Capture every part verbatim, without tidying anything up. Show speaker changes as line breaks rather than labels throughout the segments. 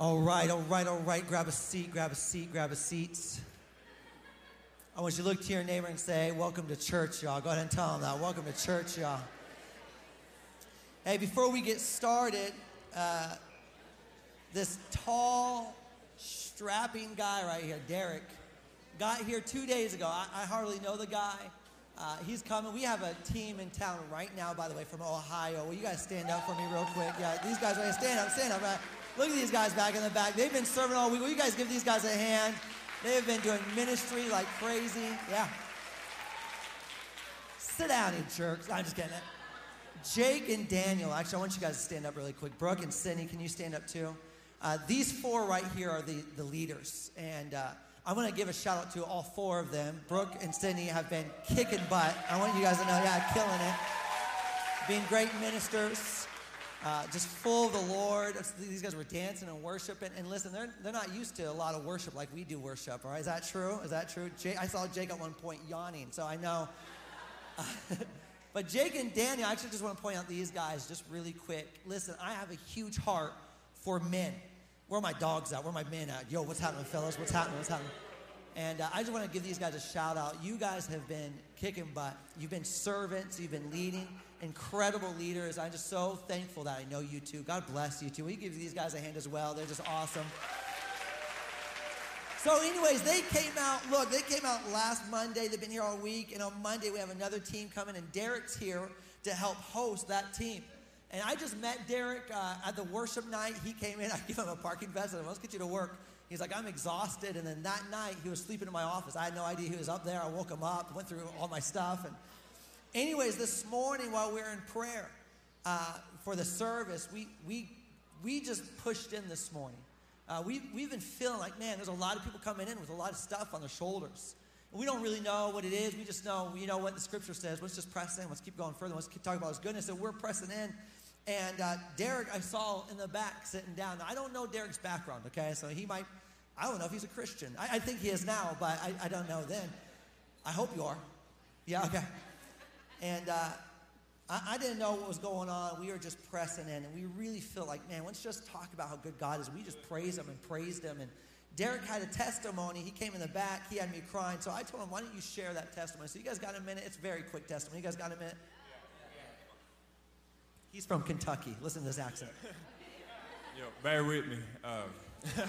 All right, all right, all right. Grab a seat, grab a seat, grab a seat. I want you to look to your neighbor and say, welcome to church, y'all. Go ahead and tell them that. Welcome to church, y'all. Hey, before we get started, uh, this tall, strapping guy right here, Derek, got here two days ago. I, I hardly know the guy. Uh, he's coming. We have a team in town right now, by the way, from Ohio. Will you guys stand up for me real quick? Yeah, these guys, right, stand up, stand up. Right. Look at these guys back in the back. They've been serving all week. Will you guys give these guys a hand? They've been doing ministry like crazy. Yeah. Sit down, you jerks. I'm just kidding. Jake and Daniel. Actually, I want you guys to stand up really quick. Brooke and Cindy, can you stand up too? Uh, these four right here are the, the leaders. And uh, I want to give a shout out to all four of them. Brooke and Cindy have been kicking butt. I want you guys to know, yeah, killing it. Being great ministers. Uh, just full of the Lord. These guys were dancing and worshiping. And listen, they're they're not used to a lot of worship like we do worship, all right? Is that true? Is that true? Jake, I saw Jake at one point yawning, so I know. But Jake and Daniel, I actually just want to point out these guys just really quick. Listen, I have a huge heart for men. Where are my dogs at? Where are my men at? Yo, what's happening, fellas? What's happening? What's happening? And uh, I just want to give these guys a shout out. You guys have been kicking butt. You've been servants. You've been leading. Incredible leaders. I'm just so thankful that I know you two. God bless you two. Will you give these guys a hand as well? They're just awesome. So anyways, they came out, look, they came out last Monday. They've been here all week. And on Monday, we have another team coming. And Derek's here to help host that team. And I just met Derek uh, at the worship night. He came in. I gave him a parking pass. I said, let's get you to work. He's like, I'm exhausted. And then that night, he was sleeping in my office. I had no idea he was up there. I woke him up, went through all my stuff. And anyways, this morning while we were in prayer uh, for the service, we we we just pushed in this morning. Uh, we, we've been feeling like, man, there's a lot of people coming in with a lot of stuff on their shoulders. And we don't really know what it is. We just know, you know what the scripture says. Let's just press in. Let's keep going further. Let's keep talking about his goodness. So we're pressing in. And uh, Derek, I saw in the back sitting down. Now, I don't know Derek's background, okay? So he might, I don't know if he's a Christian. I, I think he is now, but I, I don't know then. I hope you are. Yeah, okay. And uh, I, I didn't know what was going on. We were just pressing in, and we really feel like, man, let's just talk about how good God is. We just praise him and praised him. And Derek had a testimony. He came in the back. He had me crying. So I told him, why don't you share that testimony? So you guys got a minute? It's a very quick testimony. You guys got a minute? He's from Kentucky. Listen to this accent.
Yo, bear with me. Um,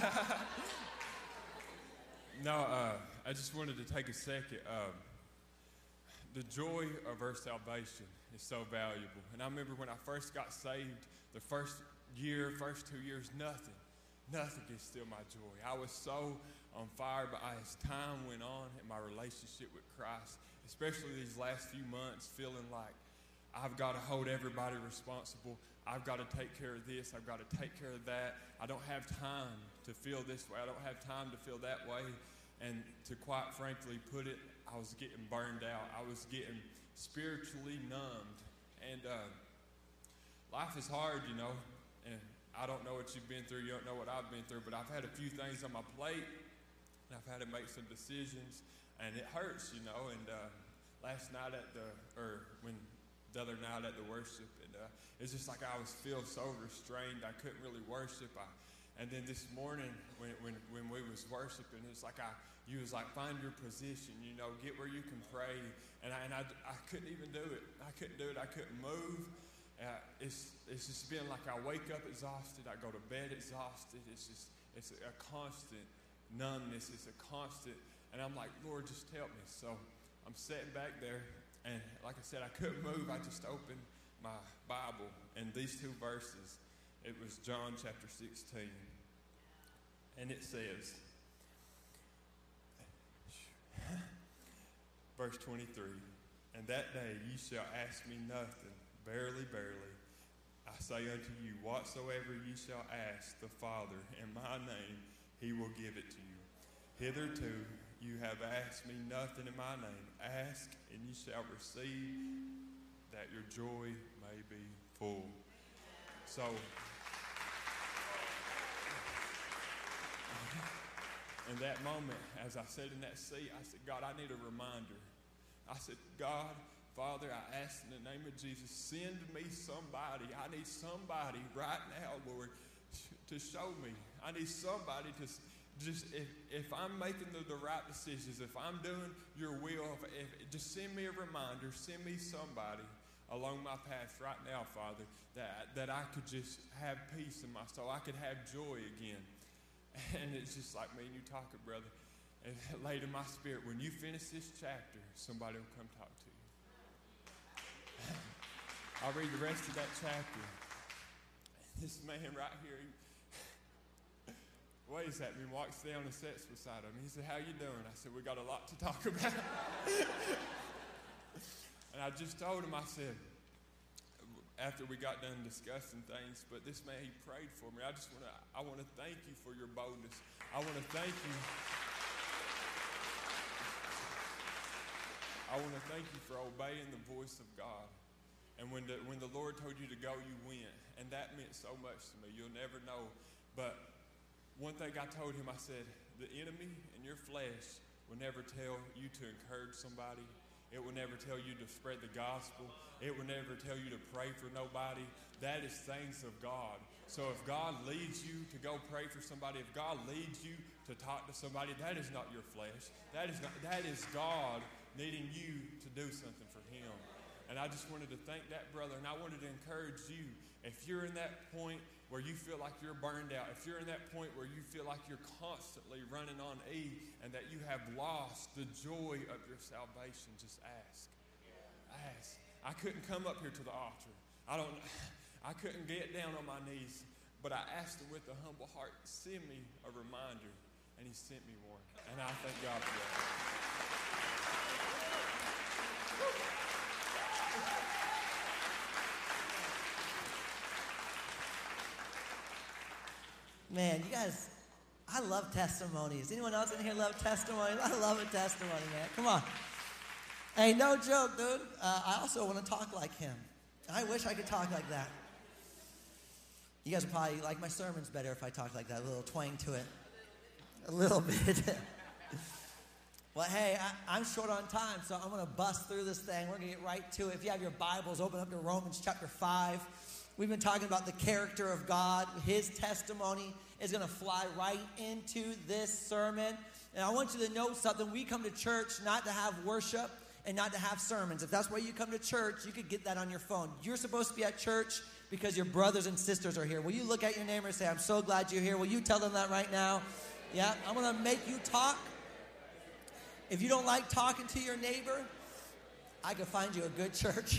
no, uh, I just wanted to take a second. Um, the joy of our salvation is so valuable. And I remember when I first got saved, the first year, first two years, nothing. Nothing can steal my joy. I was so on fire, but as time went on in my relationship with Christ, especially these last few months, feeling like I've got to hold everybody responsible. I've got to take care of this. I've got to take care of that. I don't have time to feel this way. I don't have time to feel that way. And to quite frankly put it, I was getting burned out. I was getting spiritually numbed. And uh, life is hard, you know. And I don't know what you've been through. You don't know what I've been through. But I've had a few things on my plate. And I've had to make some decisions. And it hurts, you know. And uh, last night at the, or when, the other night at the worship, and uh, it's just like I was feel so restrained. I couldn't really worship. I, and then this morning, when when when we was worshiping, it's like I, you was like, find your position, you know, get where you can pray. And I and I, I couldn't even do it. I couldn't do it. I couldn't move. Uh, it's it's just been like I wake up exhausted. I go to bed exhausted. It's just it's a constant numbness. It's a constant. And I'm like, Lord, just help me. So I'm sitting back there. And like I said, I couldn't move. I just opened my Bible. And these two verses, it was John chapter sixteen. And it says, verse twenty-three, and that day ye shall ask me nothing. Verily, verily, I say unto you, whatsoever ye shall ask the Father in my name, he will give it to you. Hitherto you have asked me nothing in my name. Ask, and ye shall receive, that your joy may be full. So, in that moment, as I sat in that seat, I said, God, I need a reminder. I said, God, Father, I ask in the name of Jesus, send me somebody. I need somebody right now, Lord, to show me. I need somebody to just, if, if I'm making the, the right decisions, if I'm doing your will, if, if, just send me a reminder, send me somebody along my path right now, Father, that, that I could just have peace in my soul. I could have joy again. And it's just like me and you talking, brother. And it laid in my spirit, when you finish this chapter, somebody will come talk to you. I'll read the rest of that chapter. This man right here, he waves at me, walks down and sits beside him. He said, how you doing? I said, we got a lot to talk about. And I just told him, I said, after we got done discussing things, but this man, he prayed for me. I just want to, I want to thank you for your boldness. I want to thank you. I want to thank you for obeying the voice of God. And when the, when the Lord told you to go, you went. And that meant so much to me. You'll never know. But one thing I told him, I said, the enemy in your flesh will never tell you to encourage somebody. It will never tell you to spread the gospel. It will never tell you to pray for nobody. That is things of God. So if God leads you to go pray for somebody, if God leads you to talk to somebody, that is not your flesh. That is not, that is God needing you to do something for him. And I just wanted to thank that brother, and I wanted to encourage you. If you're in that point where you feel like you're burned out, if you're in that point where you feel like you're constantly running on E and that you have lost the joy of your salvation, just ask. Ask. I couldn't come up here to the altar. I don't. I couldn't get down on my knees, but I asked him with a humble heart, send me a reminder, and he sent me one. And I thank God for that.
Man, you guys, I love testimonies. Anyone else in here love testimonies? I love a testimony, man. Come on. Hey, no joke, dude. Uh, I also want to talk like him. I wish I could talk like that. You guys would probably like my sermons better if I talked like that, a little twang to it. A little bit. Well, hey, I, I'm short on time, so I'm going to bust through this thing. We're going to get right to it. If you have your Bibles, open up to Romans chapter five. We've been talking about the character of God. His testimony is going to fly right into this sermon. And I want you to know something. We come to church not to have worship and not to have sermons. If that's why you come to church, you could get that on your phone. You're supposed to be at church because your brothers and sisters are here. Will you look at your neighbor and say, I'm so glad you're here? Will you tell them that right now? Yeah, I'm going to make you talk. If you don't like talking to your neighbor, I could find you a good church.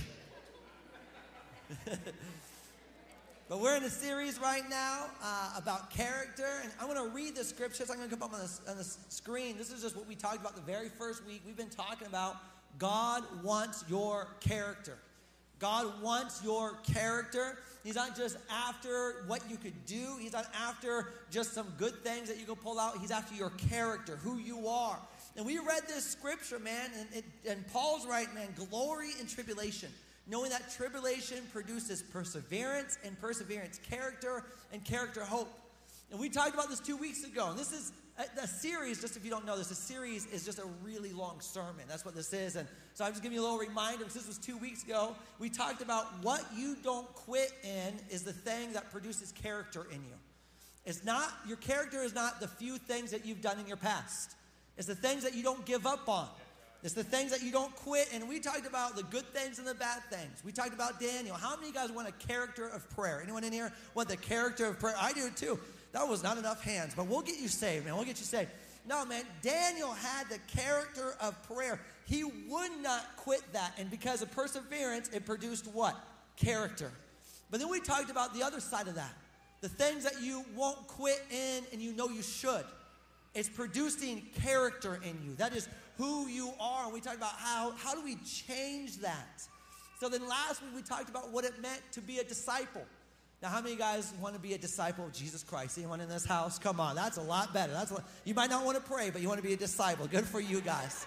But we're in a series right now uh, about character, and I'm going to read the scriptures. I'm going to come up on the, on the screen. This is just what we talked about the very first week. We've been talking about God wants your character. God wants your character. He's not just after what you could do. He's not after just some good things that you can pull out. He's after your character, who you are. And we read this scripture, man, and, it, and Paul's right, man, glory in tribulation. Knowing that tribulation produces perseverance, and perseverance character, and character hope. And we talked about this two weeks ago. And this is a, a series, just if you don't know this, a series is just a really long sermon. That's what this is. And so I'm just giving you a little reminder, because this was two weeks ago. We talked about what you don't quit in is the thing that produces character in you. It's not, your character is not the few things that you've done in your past. It's the things that you don't give up on. It's the things that you don't quit. And we talked about the good things and the bad things. We talked about Daniel. How many of you guys want a character of prayer? Anyone in here want the character of prayer? I do too. That was not enough hands, but we'll get you saved, man. We'll get you saved. No, man, Daniel had the character of prayer. He would not quit that. And because of perseverance, it produced what? Character. But then we talked about the other side of that. The things that you won't quit in and you know you should. It's producing character in you. That is who you are. And we talked about how, how do we change that? So then last week we talked about what it meant to be a disciple. Now, how many guys want to be a disciple of Jesus Christ? Anyone in this house? Come on, that's a lot better. That's what, you might not want to pray, but you want to be a disciple. Good for you guys.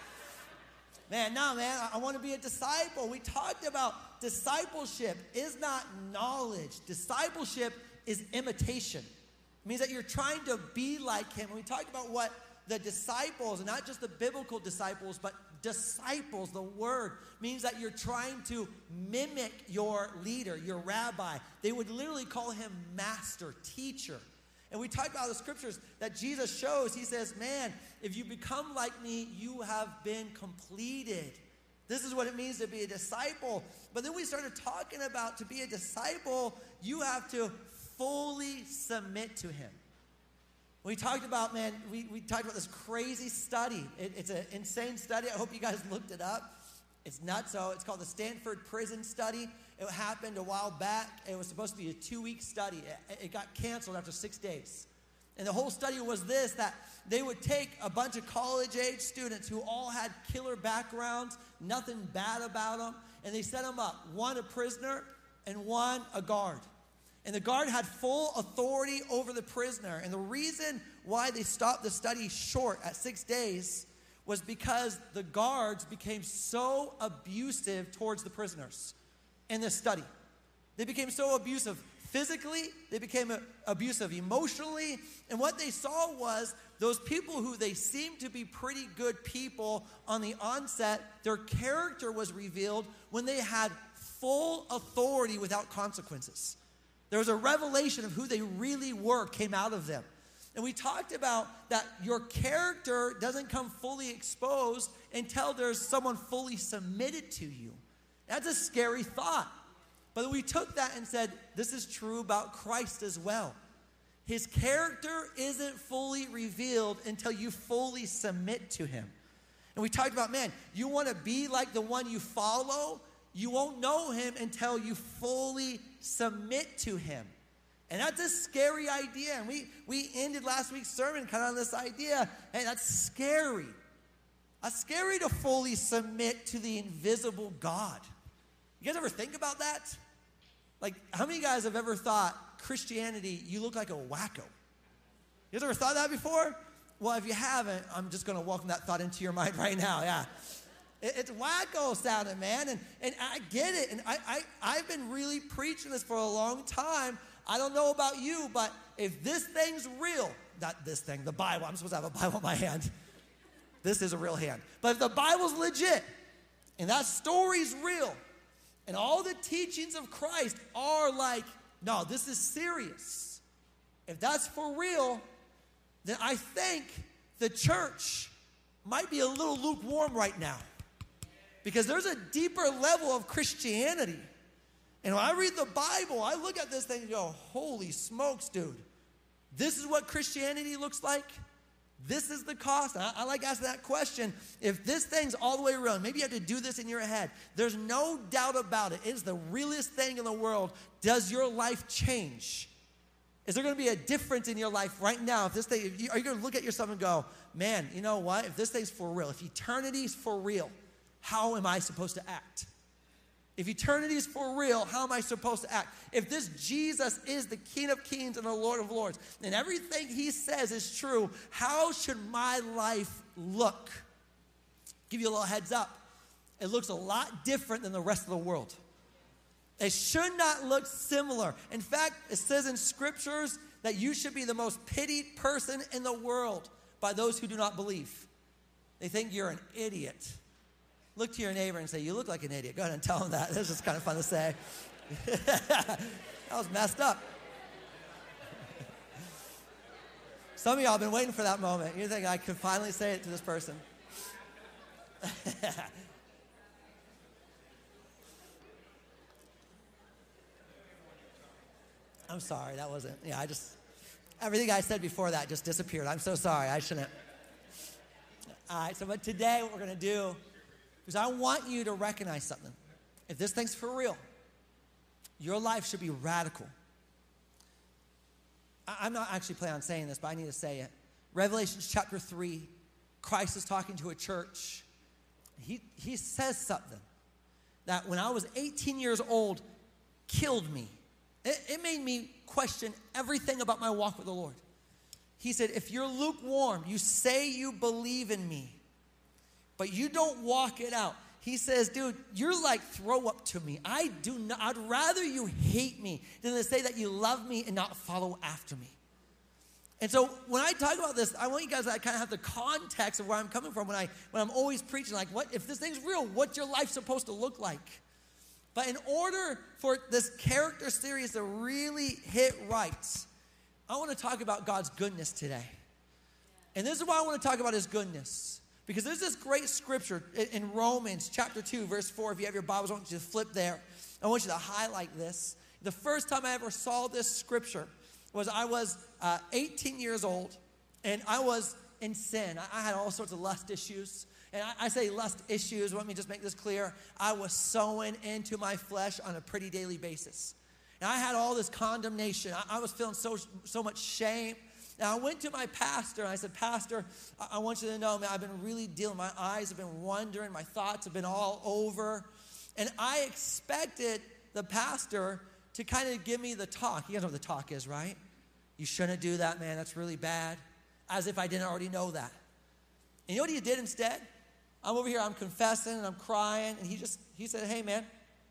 Man, no, man, I, I want to be a disciple. We talked about discipleship is not knowledge. Discipleship is imitation. It means that you're trying to be like him. And we talked about what the disciples, and not just the biblical disciples, but disciples, the word, means that you're trying to mimic your leader, your rabbi. They would literally call him master, teacher. And we talked about the scriptures that Jesus shows. He says, man, if you become like me, you have been completed. This is what it means to be a disciple. But then we started talking about to be a disciple, you have to fully submit to him. We talked about, man, we, we talked about this crazy study. It, it's an insane study. I hope you guys looked it up. It's nuts. So it's called the Stanford Prison Study. It happened a while back. It was supposed to be a two-week study. It, it got canceled after six days. And the whole study was this, that they would take a bunch of college-age students who all had killer backgrounds, nothing bad about them, and they set them up, one a prisoner and one a guard. And the guard had full authority over the prisoner. And the reason why they stopped the study short at six days was because the guards became so abusive towards the prisoners in this study. They became so abusive physically, they became abusive emotionally, and what they saw was those people who they seemed to be pretty good people on the onset, their character was revealed when they had full authority without consequences. There was a revelation of who they really were came out of them. And we talked about that your character doesn't come fully exposed until there's someone fully submitted to you. That's a scary thought. But we took that and said, this is true about Christ as well. His character isn't fully revealed until you fully submit to him. And we talked about, man, you want to be like the one you follow, you won't know him until you fully submit to him. And that's a scary idea. And we, we ended last week's sermon kind of on this idea. Hey, that's scary. That's scary to fully submit to the invisible God. You guys ever think about that? Like, how many of you guys have ever thought, Christianity, you look like a wacko? You guys ever thought that before? Well, if you haven't, I'm just going to welcome that thought into your mind right now, yeah. It, it's wacko sounding, man, and, and I get it. And I, I, I've been really preaching this for a long time. I don't know about you, but if this thing's real, not this thing, the Bible, I'm supposed to have a Bible in my hand. This is a real hand. But if the Bible's legit, and that story's real, and all the teachings of Christ are like, no, this is serious. If that's for real, then I think the church might be a little lukewarm right now. Because there's a deeper level of Christianity. And when I read the Bible, I look at this thing and go, holy smokes, dude. This is what Christianity looks like? This is the cost? And I, I like asking that question. If this thing's all the way around, maybe you have to do this in your head. There's no doubt about it. It is the realest thing in the world. Does your life change? Is there going to be a difference in your life right now? If this thing, if you, are you going to look at yourself and go, man, you know what? If this thing's for real, if eternity's for real, how am I supposed to act? If eternity is for real, how am I supposed to act? If this Jesus is the King of Kings and the Lord of Lords, and everything he says is true, how should my life look? Give you a little heads up. It looks a lot different than the rest of the world. It should not look similar. In fact, it says in scriptures that you should be the most pitied person in the world by those who do not believe. They think you're an idiot. Look to your neighbor and say, you look like an idiot. Go ahead and tell them that. This is kind of fun to say. That was messed up. Some of y'all have been waiting for that moment. You think I could finally say it to this person. I'm sorry. That wasn't, yeah, I just, everything I said before that just disappeared. I'm so sorry. I shouldn't. All right, so but today what we're going to do, because I want you to recognize something. If this thing's for real, your life should be radical. I, I'm not actually planning on saying this, but I need to say it. Revelation chapter three, Christ is talking to a church. He, he says something that when I was eighteen years old, killed me. It, it made me question everything about my walk with the Lord. He said, if you're lukewarm, you say you believe in me, but you don't walk it out. He says, dude, you're like throw up to me. I do not, I'd rather you hate me than to say that you love me and not follow after me. And so when I talk about this, I want you guys to kind of have the context of where I'm coming from when, I, when I'm always preaching, like, what if this thing's real, what's your life supposed to look like? But in order for this character series to really hit right, I want to talk about God's goodness today. And this is why I want to talk about his goodness. Because there's this great scripture in Romans chapter two, verse four. If you have your Bibles, I want you to flip there. I want you to highlight this. The first time I ever saw this scripture was I was uh, eighteen years old, and I was in sin. I, I had all sorts of lust issues. And I, I say lust issues, let me just make this clear. I was sowing into my flesh on a pretty daily basis. And I had all this condemnation. I, I was feeling so, so much shame. Now, I went to my pastor, and I said, Pastor, I, I want you to know, man, I've been really dealing. My eyes have been wandering. My thoughts have been all over. And I expected the pastor to kind of give me the talk. You guys know what the talk is, right? You shouldn't do that, man. That's really bad. As if I didn't already know that. And you know what he did instead? I'm over here, I'm confessing, and I'm crying. And he just, he said, hey, man,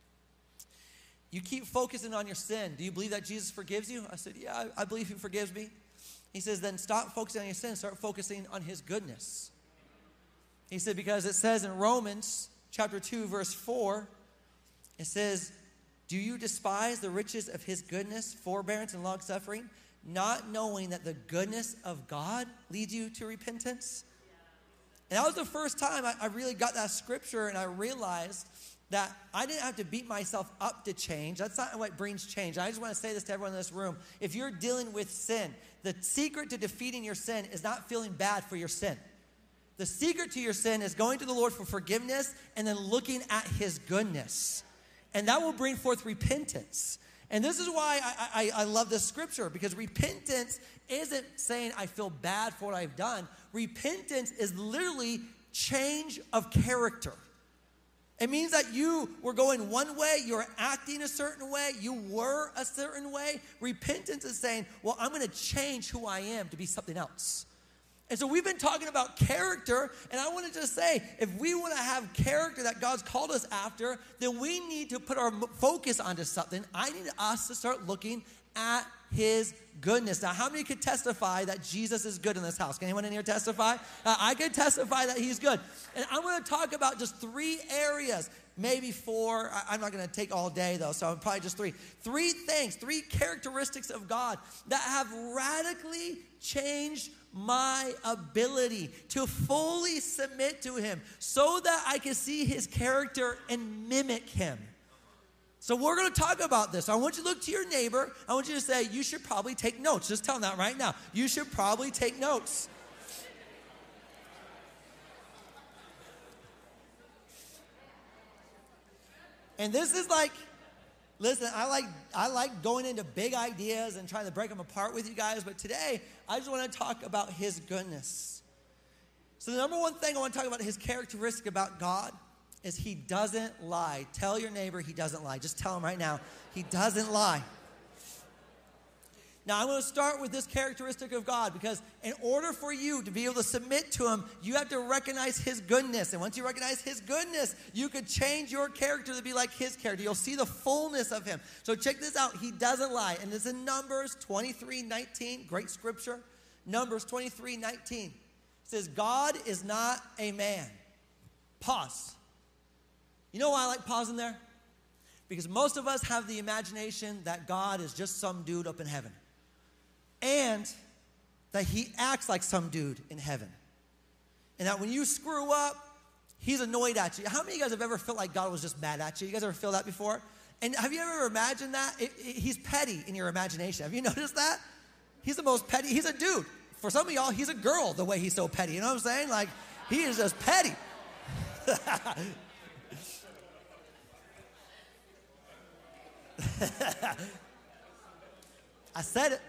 you keep focusing on your sin. Do you believe that Jesus forgives you? I said, yeah, I, I believe he forgives me. He says, then stop focusing on your sin. Start focusing on his goodness. He said, because it says in Romans chapter two, verse four, it says, do you despise the riches of his goodness, forbearance, and long-suffering, not knowing that the goodness of God leads you to repentance? And that was the first time I, I really got that scripture, and I realized that I didn't have to beat myself up to change. That's not what brings change. I just want to say this to everyone in this room. If you're dealing with sin, the secret to defeating your sin is not feeling bad for your sin. The secret to your sin is going to the Lord for forgiveness and then looking at his goodness. And that will bring forth repentance. And this is why I, I, I love this scripture, because repentance isn't saying I feel bad for what I've done. Repentance is literally change of character. It means that you were going one way, you're acting a certain way, you were a certain way. Repentance is saying, well, I'm going to change who I am to be something else. And so we've been talking about character, and I want to just say, if we want to have character that God's called us after, then we need to put our focus onto something. I need us to start looking at his goodness. Now, how many could testify that Jesus is good in this house? Can anyone in here testify? Uh, I could testify that he's good. And I'm going to talk about just three areas, maybe four. I, I'm not going to take all day, though, so probably just three. Three things, three characteristics of God that have radically changed my ability to fully submit to him so that I can see his character and mimic him. So we're going to talk about this. I want you to look to your neighbor. I want you to say, you should probably take notes. Just tell them that right now. You should probably take notes. And this is like, listen, I like I like going into big ideas and trying to break them apart with you guys. But today, I just want to talk about his goodness. So the number one thing I want to talk about, his characteristic about God, is he doesn't lie. Tell your neighbor he doesn't lie. Just tell him right now, he doesn't lie. Now, I'm going to start with this characteristic of God, because in order for you to be able to submit to him, you have to recognize his goodness. And once you recognize his goodness, you could change your character to be like his character. You'll see the fullness of him. So check this out. He doesn't lie. And it's in Numbers twenty-three nineteen. Great scripture. Numbers twenty-three nineteen. It says, God is not a man. Pause. You know why I like pausing there? Because most of us have the imagination that God is just some dude up in heaven. And that he acts like some dude in heaven. And that when you screw up, he's annoyed at you. How many of you guys have ever felt like God was just mad at you? You guys ever feel that before? And have you ever imagined that? It, it, he's petty in your imagination. Have you noticed that? He's the most petty. He's a dude. For some of y'all, he's a girl the way he's so petty. You know what I'm saying? Like, he is just petty. I said it.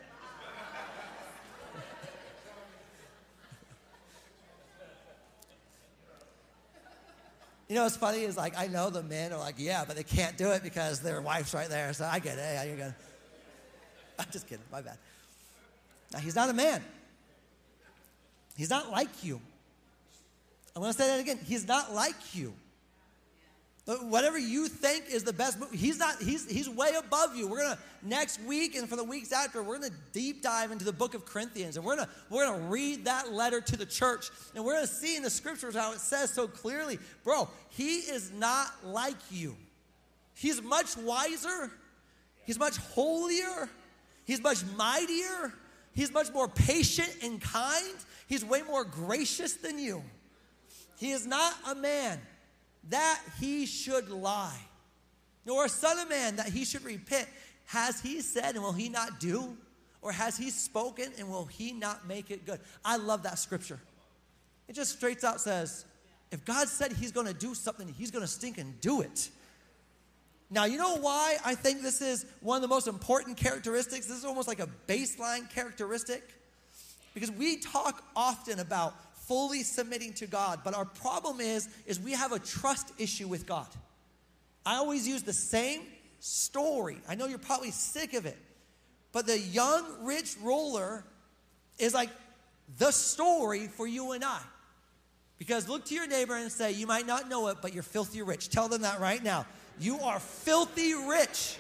You know what's funny is, like, I know the men are like, yeah, but they can't do it because their wife's right there. So I get it. Hey, you're gonna... I'm just kidding. My bad. Now, he's not a man. He's not like you. I'm going to say that again. He's not like you. Whatever you think is the best movie, he's not, he's, he's way above you. We're going to, next week and for the weeks after, we're going to deep dive into the book of Corinthians. And we're going to, we're going to read that letter to the church. And we're going to see in the scriptures how it says so clearly, bro, he is not like you. He's much wiser. He's much holier. He's much mightier. He's much more patient and kind. He's way more gracious than you. He is not a man that he should lie, nor a son of man that he should repent. Has he said, and will he not do? Or has he spoken, and will he not make it good? I love that scripture. It just straight out says, if God said he's going to do something, he's going to stink and do it. Now, you know why I think this is one of the most important characteristics? This is almost like a baseline characteristic. Because we talk often about fully submitting to God, but our problem is, is we have a trust issue with God. I always use the same story. I know you're probably sick of it, but the young rich ruler is like the story for you and I. Because look to your neighbor and say, you might not know it, but you're filthy rich. Tell them that right now. You are filthy rich.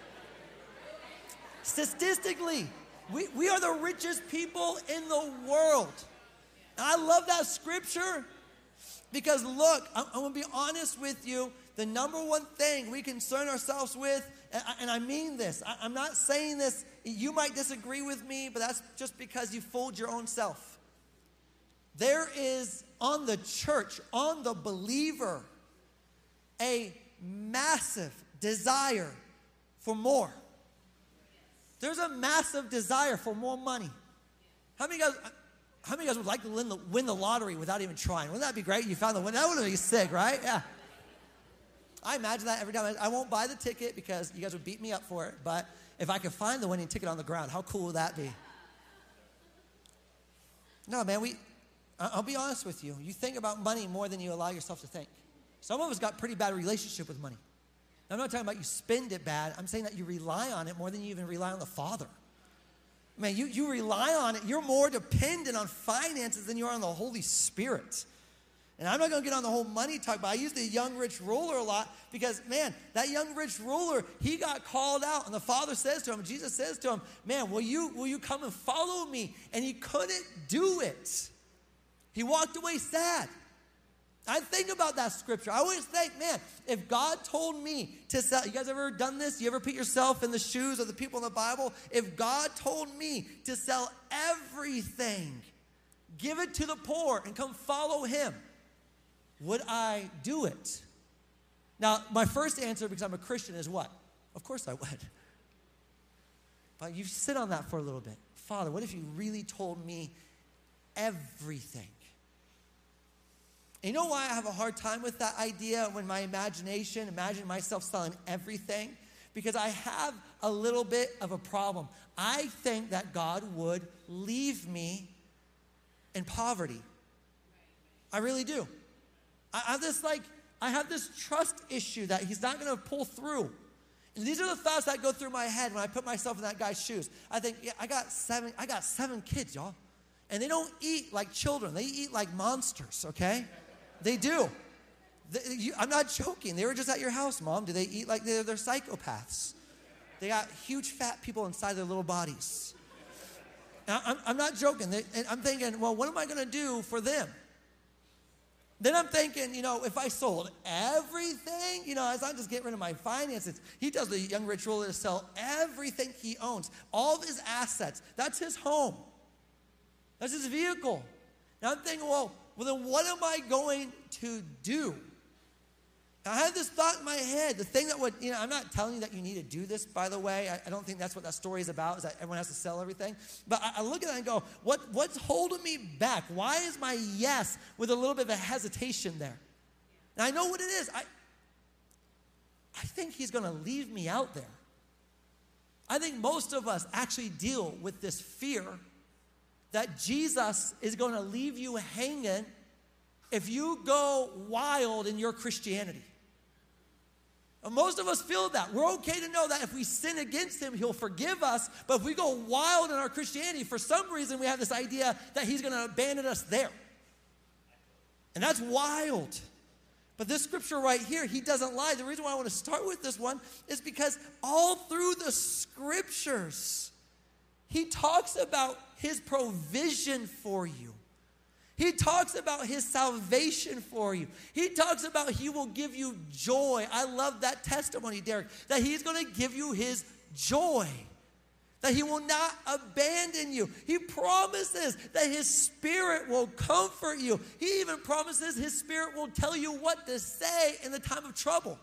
Statistically, we, we are the richest people in the world. And I love that scripture because look, I'm, I'm going to be honest with you. The number one thing we concern ourselves with, and I, and I mean this, I, I'm not saying this, you might disagree with me, but that's just because you fooled your own self. There is on the church, on the believer, a massive desire for more. There's a massive desire for more money. How many guys, how many guys would like to win the, win the lottery without even trying? Wouldn't that be great? You found the win. That would be sick, right? Yeah. I imagine that every time. I won't buy the ticket because you guys would beat me up for it. But if I could find the winning ticket on the ground, how cool would that be? No, man, we, I'll be honest with you. You think about money more than you allow yourself to think. Some of us got pretty bad relationship with money. I'm not talking about you spend it bad. I'm saying that you rely on it more than you even rely on the Father. Man, you, you rely on it. You're more dependent on finances than you are on the Holy Spirit. And I'm not going to get on the whole money talk, but I use the young rich ruler a lot because, man, that young rich ruler, he got called out. And the Father says to him, Jesus says to him, man, will you, will you come and follow me? And he couldn't do it. He walked away sad. I think about that scripture. I always think, man, if God told me to sell, you guys ever done this? You ever put yourself in the shoes of the people in the Bible? If God told me to sell everything, give it to the poor, and come follow him, would I do it? Now, my first answer, because I'm a Christian, is what? Of course I would. But you sit on that for a little bit. Father, what if you really told me everything? And you know why I have a hard time with that idea when my imagination, imagine myself selling everything? Because I have a little bit of a problem. I think that God would leave me in poverty. I really do. I have this like, I have this trust issue that he's not going to pull through. And these are the thoughts that go through my head when I put myself in that guy's shoes. I think, yeah, I got seven, I got seven kids, y'all. And they don't eat like children. They eat like monsters, okay? They do. They, you, I'm not joking. They were just at your house, Mom. Do they eat like they're, they're psychopaths? They got huge fat people inside their little bodies. Now, I'm, I'm not joking. They, and I'm thinking, well, what am I going to do for them? Then I'm thinking, you know, if I sold everything, you know, as I'm just getting rid of my finances, he tells the young rich ruler to sell everything he owns, all of his assets. That's his home. That's his vehicle. Now I'm thinking, well, well, then what am I going to do? I had this thought in my head. The thing that would, you know, I'm not telling you that you need to do this, by the way. I, I don't think that's what that story is about, is that everyone has to sell everything. But I, I look at that and go, what, what's holding me back? Why is my yes with a little bit of a hesitation there? And I know what it is. I, I think he's going to leave me out there. I think most of us actually deal with this fear that Jesus is going to leave you hanging if you go wild in your Christianity. And most of us feel that. We're okay to know that if we sin against him, he'll forgive us. But if we go wild in our Christianity, for some reason we have this idea that he's going to abandon us there. And that's wild. But this scripture right here, he doesn't lie. The reason why I want to start with this one is because all through the scriptures, he talks about his provision for you. He talks about his salvation for you. He talks about he will give you joy. I love that testimony, Derek, that he's going to give you his joy. that he will not abandon you. He promises that his Spirit will comfort you. He even promises his Spirit will tell you what to say in the time of trouble.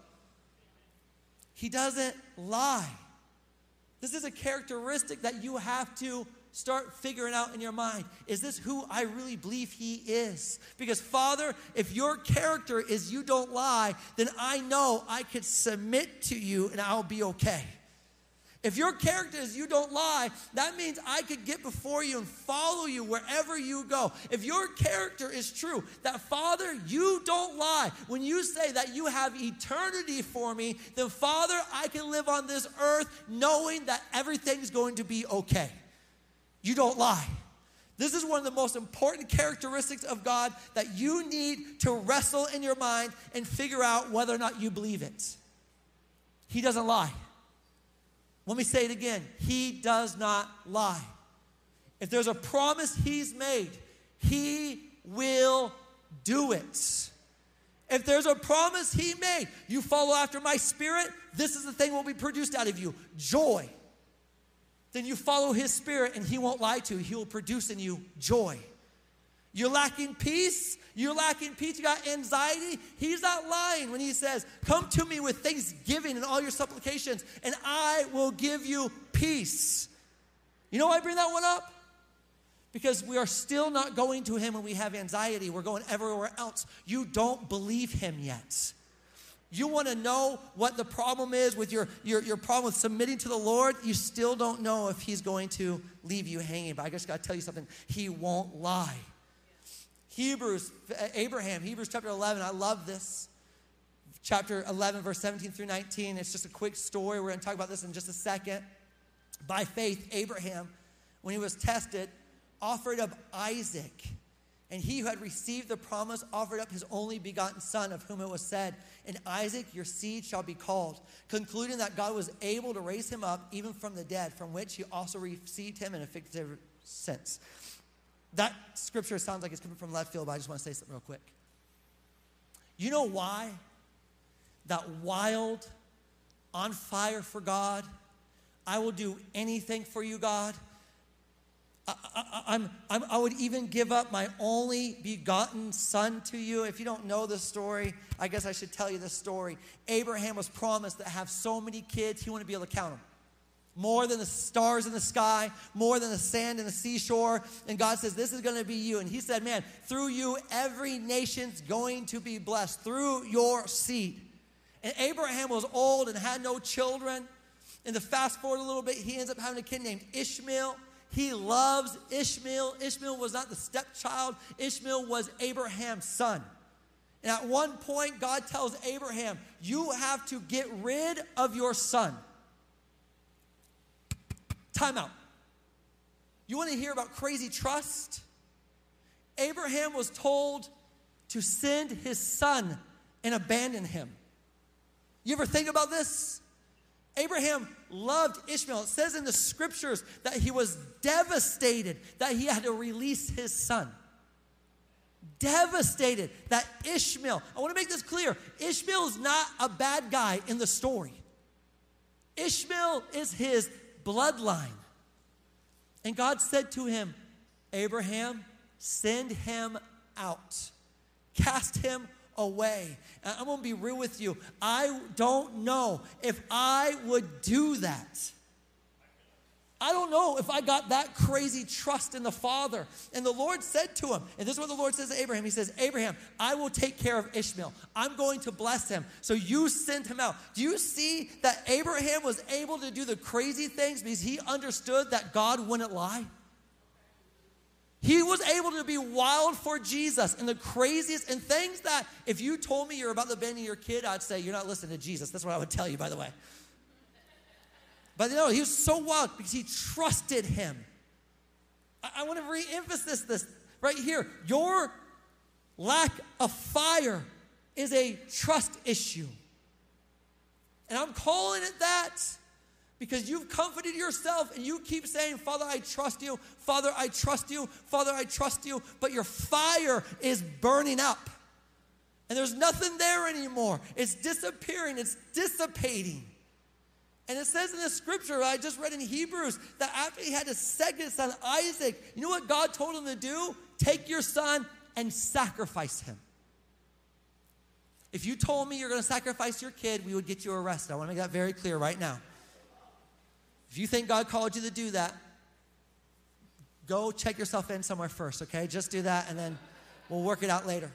He doesn't lie. This is a characteristic that you have to start figuring out in your mind. Is this who I really believe he is? Because Father, if your character is you don't lie, then I know I could submit to you and I'll be okay. If your character is you don't lie, that means I could get before you and follow you wherever you go. If your character is true, that Father, you don't lie. When you say that you have eternity for me, then Father, I can live on this earth knowing that everything's going to be okay. You don't lie. This is one of the most important characteristics of God that you need to wrestle in your mind and figure out whether or not you believe it. He doesn't lie. Let me say it again. He does not lie. If there's a promise he's made, he will do it. If there's a promise he made, you follow after my Spirit, this is the thing that will be produced out of you, joy. Then you follow his Spirit and he won't lie to you. He will produce in you joy. You're lacking peace. You're lacking peace. You got anxiety. He's not lying when he says, come to me with thanksgiving and all your supplications and I will give you peace. You know why I bring that one up? Because we are still not going to him when we have anxiety. We're going everywhere else. You don't believe him yet. You want to know what the problem is with your, your, your problem with submitting to the Lord? You still don't know if he's going to leave you hanging. But I just got to tell you something. He won't lie. Hebrews, Abraham, Hebrews chapter eleven, I love this. Chapter eleven, verse seventeen through nineteen. It's just a quick story. We're going to talk about this in just a second. By faith, Abraham, when he was tested, offered up Isaac. And he who had received the promise offered up his only begotten son, of whom it was said, in Isaac your seed shall be called, concluding that God was able to raise him up even from the dead, from which he also received him in a figurative sense. That scripture sounds like it's coming from left field, but I just want to say something real quick. You know why that wild, on fire for God, I will do anything for you, God, I, I, I'm, I'm, I would even give up my only begotten son to you. If you don't know this story, I guess I should tell you this story. Abraham was promised to have so many kids, he wanted to be able to count them. More than the stars in the sky, more than the sand in the seashore. And God says, this is going to be you. And he said, man, through you, every nation's going to be blessed through your seed. And Abraham was old and had no children. And to fast forward a little bit, he ends up having a kid named Ishmael. He loves Ishmael. Ishmael was not the stepchild. Ishmael was Abraham's son. And at one point, God tells Abraham, you have to get rid of your son. Time out. You want to hear about crazy trust? Abraham was told to send his son and abandon him. You ever think about this? Abraham loved Ishmael. It says in the scriptures that he was devastated that he had to release his son. Devastated that Ishmael, I want to make this clear, Ishmael is not a bad guy in the story. Ishmael is his bloodline. And God said to him, Abraham, send him out. Cast him away. And I'm going to be real with you. I don't know if I would do that. I don't know if I got that crazy trust in the Father. And the Lord said to him, and this is what the Lord says to Abraham. He says, Abraham, I will take care of Ishmael. I'm going to bless him. So you send him out. Do you see that Abraham was able to do the crazy things because he understood that God wouldn't lie? He was able to be wild for Jesus and the craziest and things that if you told me you're about to abandon your kid, I'd say you're not listening to Jesus. That's what I would tell you, by the way. But no, he was so wild because he trusted him. I, I want to re-emphasize this right here. Your lack of fire is a trust issue. And I'm calling it that because you've comforted yourself and you keep saying, Father, I trust you. Father, I trust you. Father, I trust you. But your fire is burning up. And there's nothing there anymore. It's disappearing. It's dissipating. And it says in the scripture I just read in Hebrews that after he had his second son, Isaac, you know what God told him to do? Take your son and sacrifice him. If you told me you're going to sacrifice your kid, we would get you arrested. I want to make that very clear right now. If you think God called you to do that, go check yourself in somewhere first, okay? Just do that, and then we'll work it out later.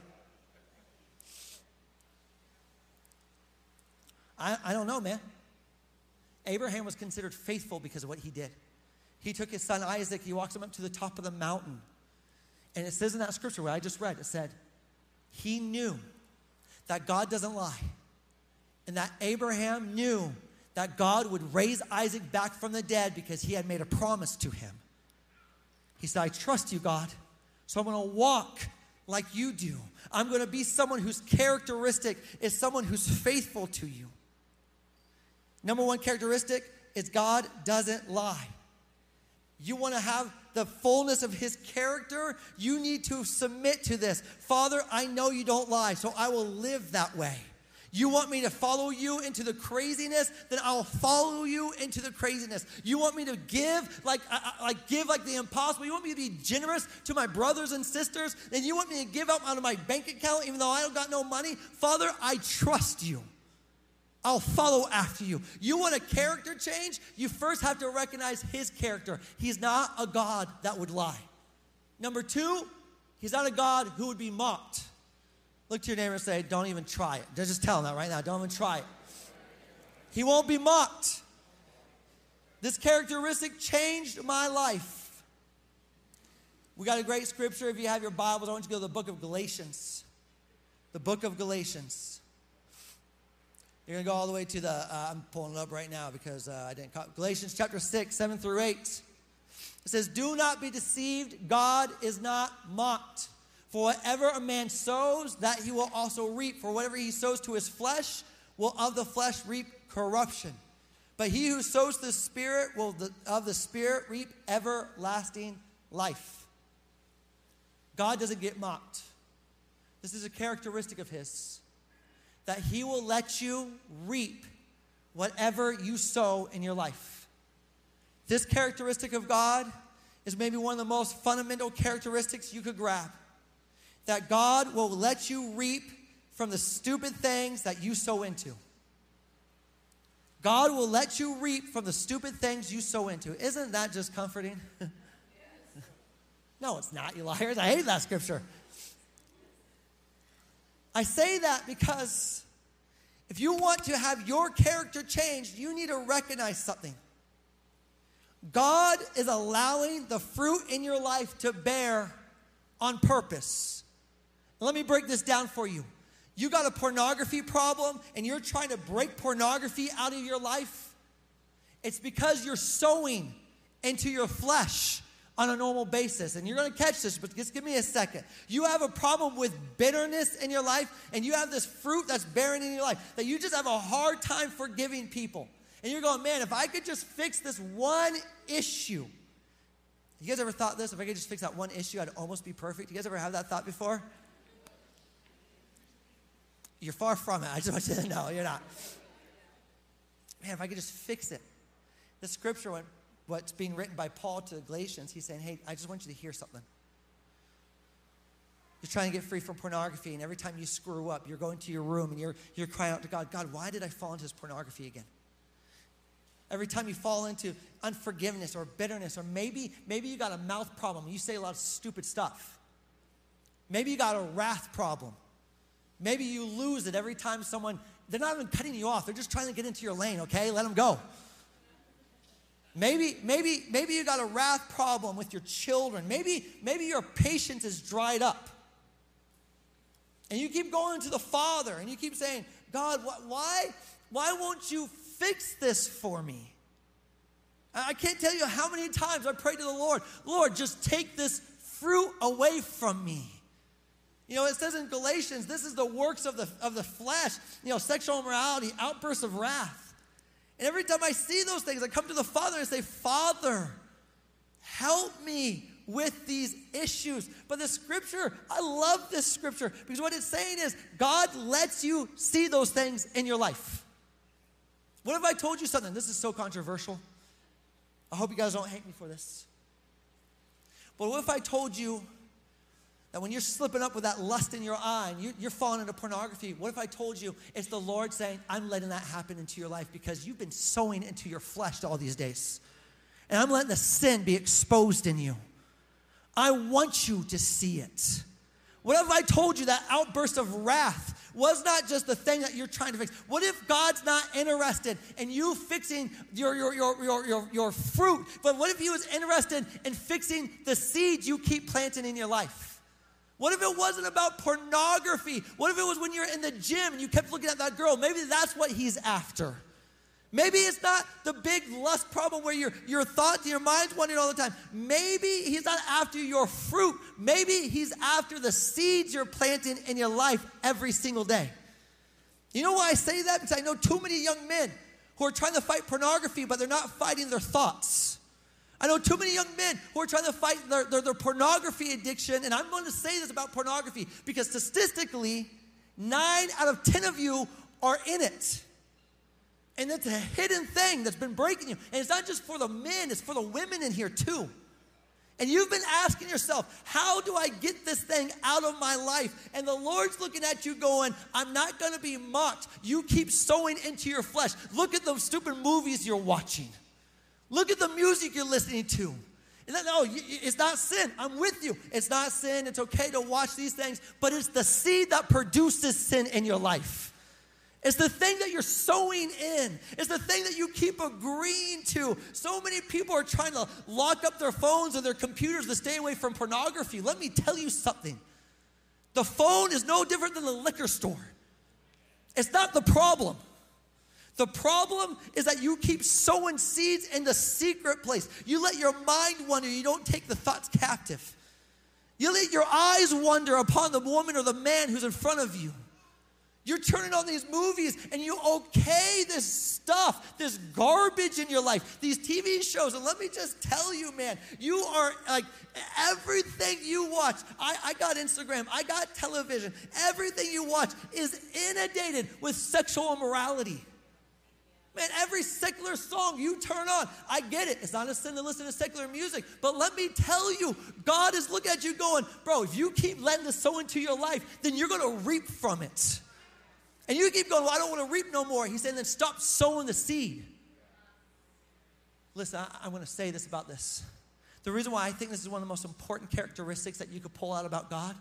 I, I don't know, man. Abraham was considered faithful because of what he did. He took his son Isaac, he walks him up to the top of the mountain. And it says in that scripture where I just read, it said, he knew that God doesn't lie. And that Abraham knew that God would raise Isaac back from the dead because he had made a promise to him. He said, I trust you, God, so I'm going to walk like you do. I'm going to be someone whose characteristic is someone who's faithful to you. Number one characteristic is God doesn't lie. You want to have the fullness of his character, you need to submit to this. Father, I know you don't lie, so I will live that way. You want me to follow you into the craziness, then I'll follow you into the craziness. You want me to give like, like give like the impossible. You want me to be generous to my brothers and sisters, then you want me to give up out of my bank account even though I don't got no money. Father, I trust you. I'll follow after you. You want a character change? You first have to recognize his character. He's not a God that would lie. Number two, he's not a God who would be mocked. Look to your neighbor and say, don't even try it. Just tell him that right now. Don't even try it. He won't be mocked. This characteristic changed my life. We got a great scripture. If you have your Bibles, I want you to go to the book of Galatians. The book of Galatians. You're going to go all the way to the, uh, I'm pulling it up right now because uh, I didn't call it. Galatians chapter six, seven through eight. It says, do not be deceived. God is not mocked. For whatever a man sows, that he will also reap. For whatever he sows to his flesh, will of the flesh reap corruption. But he who sows the Spirit will the, of the Spirit reap everlasting life. God doesn't get mocked. This is a characteristic of his. That he will let you reap whatever you sow in your life. This characteristic of God is maybe one of the most fundamental characteristics you could grab. That God will let you reap from the stupid things that you sow into. God will let you reap from the stupid things you sow into. Isn't that just comforting? No, it's not, you liars. I hate that scripture. I say that because if you want to have your character changed, you need to recognize something. God is allowing the fruit in your life to bear on purpose. Let me break this down for you. You got a pornography problem and you're trying to break pornography out of your life. It's because you're sowing into your flesh on a normal basis. And you're going to catch this, but just give me a second. You have a problem with bitterness in your life, and you have this fruit that's bearing in your life, that you just have a hard time forgiving people. And you're going, man, if I could just fix this one issue. You guys ever thought this? If I could just fix that one issue, I'd almost be perfect. You guys ever have that thought before? You're far from it. I just want you to know, you're not. Man, if I could just fix it. The scripture went, what's being written by Paul to the Galatians, he's saying, hey, I just want you to hear something. You're trying to get free from pornography, and every time you screw up, you're going to your room and you're, you're crying out to God, God, why did I fall into this pornography again? Every time you fall into unforgiveness or bitterness, or maybe, maybe you got a mouth problem, you say a lot of stupid stuff. Maybe you got a wrath problem. Maybe you lose it every time someone, they're not even cutting you off, they're just trying to get into your lane, okay? Let them go. Maybe, maybe, maybe you got a wrath problem with your children. Maybe, maybe your patience is dried up. And you keep going to the Father and you keep saying, God, wh- why, why won't you fix this for me? I can't tell you how many times I prayed to the Lord, Lord, just take this fruit away from me. You know, it says in Galatians, this is the works of the, of the flesh, you know, sexual immorality, outbursts of wrath. And every time I see those things, I come to the Father and say, Father, help me with these issues. But the scripture, I love this scripture because what it's saying is God lets you see those things in your life. What if I told you something? This is so controversial. I hope you guys don't hate me for this. But what if I told you that when you're slipping up with that lust in your eye and you're, you're falling into pornography, what if I told you it's the Lord saying, I'm letting that happen into your life because you've been sowing into your flesh all these days. And I'm letting the sin be exposed in you. I want you to see it. What if I told you that outburst of wrath was not just the thing that you're trying to fix? What if God's not interested in you fixing your, your, your, your, your, your fruit, but what if he was interested in fixing the seeds you keep planting in your life? What if it wasn't about pornography? What if it was when you're in the gym and you kept looking at that girl? Maybe that's what he's after. Maybe it's not the big lust problem where your, your thoughts and your mind's wandering all the time. Maybe he's not after your fruit. Maybe he's after the seeds you're planting in your life every single day. You know why I say that? Because I know too many young men who are trying to fight pornography, but they're not fighting their thoughts. I know too many young men who are trying to fight their, their, their pornography addiction, and I'm going to say this about pornography because statistically, nine out of ten of you are in it. And it's a hidden thing that's been breaking you. And it's not just for the men, it's for the women in here too. And you've been asking yourself, how do I get this thing out of my life? And the Lord's looking at you going, I'm not going to be mocked. You keep sowing into your flesh. Look at those stupid movies you're watching. Look at the music you're listening to. And then, no, it's not sin. I'm with you. It's not sin. It's okay to watch these things. But it's the seed that produces sin in your life. It's the thing that you're sowing in. It's the thing that you keep agreeing to. So many people are trying to lock up their phones or their computers to stay away from pornography. Let me tell you something. The phone is no different than the liquor store. It's not the problem. The problem is that you keep sowing seeds in the secret place. You let your mind wander. You don't take the thoughts captive. You let your eyes wander upon the woman or the man who's in front of you. You're turning on these movies and you okay this stuff, this garbage in your life, these T V shows. And let me just tell you, man, you are like everything you watch. I, I got Instagram, I got television. Everything you watch is inundated with sexual immorality. Man, every secular song you turn on, I get it. It's not a sin to listen to secular music. But let me tell you, God is looking at you going, bro, if you keep letting this sow into your life, then you're going to reap from it. And you keep going, well, I don't want to reap no more. He's saying, then stop sowing the seed. Listen, I, I want to say this about this. The reason why I think this is one of the most important characteristics that you could pull out about God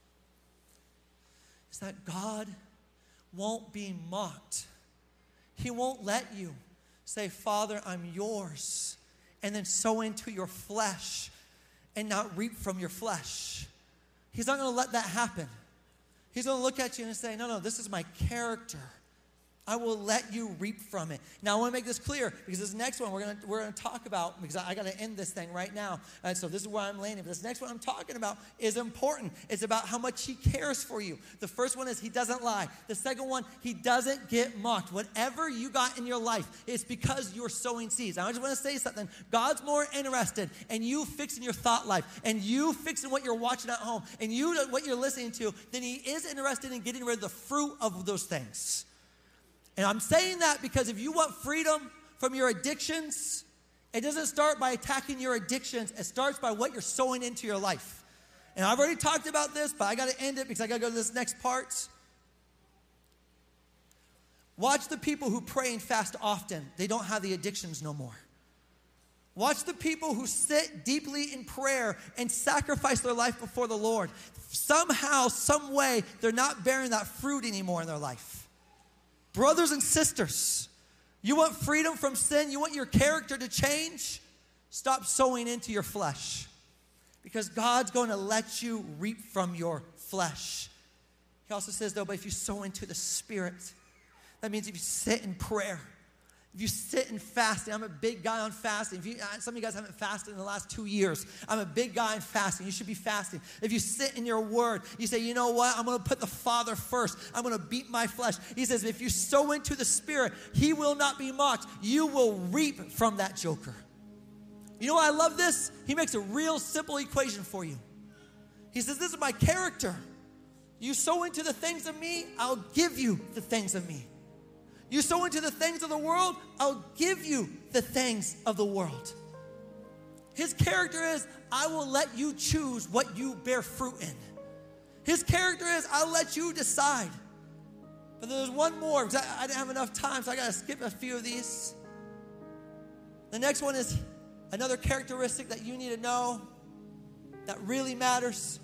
is that God won't be mocked. He won't let you say, Father, I'm yours, and then sow into your flesh and not reap from your flesh. He's not going to let that happen. He's going to look at you and say, no, no, this is my character. I will let you reap from it. Now, I want to make this clear because this next one we're going to, we're going to talk about, because I, I got to end this thing right now. Uh, so this is where I'm landing. But this next one I'm talking about is important. It's about how much he cares for you. The first one is he doesn't lie. The second one, he doesn't get mocked. Whatever you got in your life, it's because you're sowing seeds. Now, I just want to say something. God's more interested in you fixing your thought life and you fixing what you're watching at home and you what you're listening to than he is interested in getting rid of the fruit of those things. And I'm saying that because if you want freedom from your addictions, it doesn't start by attacking your addictions. It starts by what you're sowing into your life. And I've already talked about this, but I got to end it because I got to go to this next part. Watch the people who pray and fast often. They don't have the addictions no more. Watch the people who sit deeply in prayer and sacrifice their life before the Lord. Somehow, some way, they're not bearing that fruit anymore in their life. Brothers and sisters, you want freedom from sin? You want your character to change? Stop sowing into your flesh, because God's going to let you reap from your flesh. He also says, though, but if you sow into the Spirit, that means if you sit in prayer, if you sit in fasting. I'm a big guy on fasting. If you, some of you guys haven't fasted in the last two years. I'm a big guy in fasting. You should be fasting. If you sit in your word, you say, you know what? I'm going to put the Father first. I'm going to beat my flesh. He says, if you sow into the Spirit, he will not be mocked. You will reap from that joker. You know why I love this? He makes a real simple equation for you. He says, this is my character. You sow into the things of me, I'll give you the things of me. You sow into the things of the world, I'll give you the things of the world. His character is, I will let you choose what you bear fruit in. His character is, I'll let you decide. But there's one more, because I, I didn't have enough time, so I got to skip a few of these. The next one is another characteristic that you need to know that really matters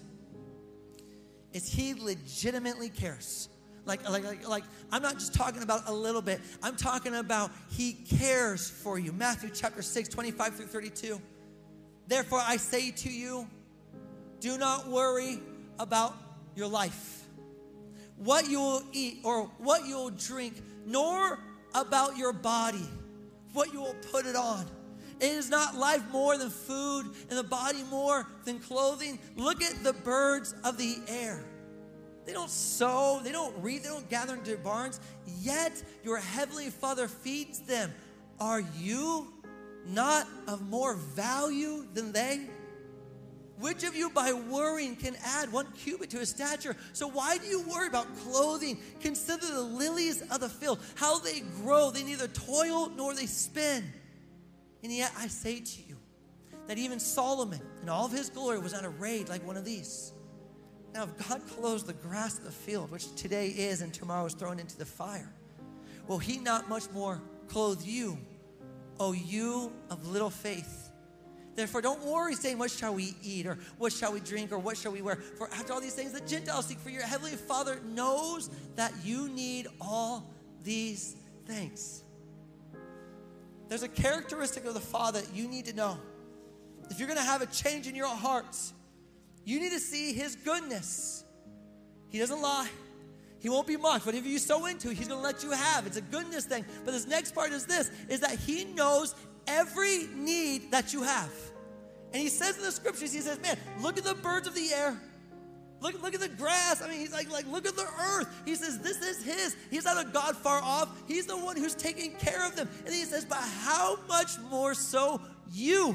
is he legitimately cares. Like, like, like, like, I'm not just talking about a little bit. I'm talking about he cares for you. Matthew chapter six, twenty-five through thirty-two. Therefore, I say to you, do not worry about your life, what you will eat or what you will drink, nor about your body, what you will put it on. It is not life more than food, and the body more than clothing. Look at the birds of the air. They don't sow, they don't reap, they don't gather into barns, yet your heavenly Father feeds them. Are you not of more value than they? Which of you by worrying can add one cubit to his stature? So why do you worry about clothing? Consider the lilies of the field, how they grow. They neither toil nor they spin. And yet I say to you that even Solomon in all of his glory was not arrayed like one of these. Now, if God clothes the grass of the field, which today is and tomorrow is thrown into the fire, will he not much more clothe you, O you of little faith? Therefore, don't worry saying, what shall we eat, or what shall we drink, or what shall we wear? For after all these things, the Gentiles seek, for your heavenly Father knows that you need all these things. There's a characteristic of the Father that you need to know. If you're going to have a change in your hearts, you need to see his goodness. He doesn't lie. He won't be mocked. Whatever you sow into, he's going to let you have. It's a goodness thing. But this next part is this, is that he knows every need that you have. And he says in the scriptures, he says, man, look at the birds of the air. Look, look at the grass. I mean, he's like, like, look at the earth. He says, this is his. He's not a God far off. He's the one who's taking care of them. And he says, but how much more so you?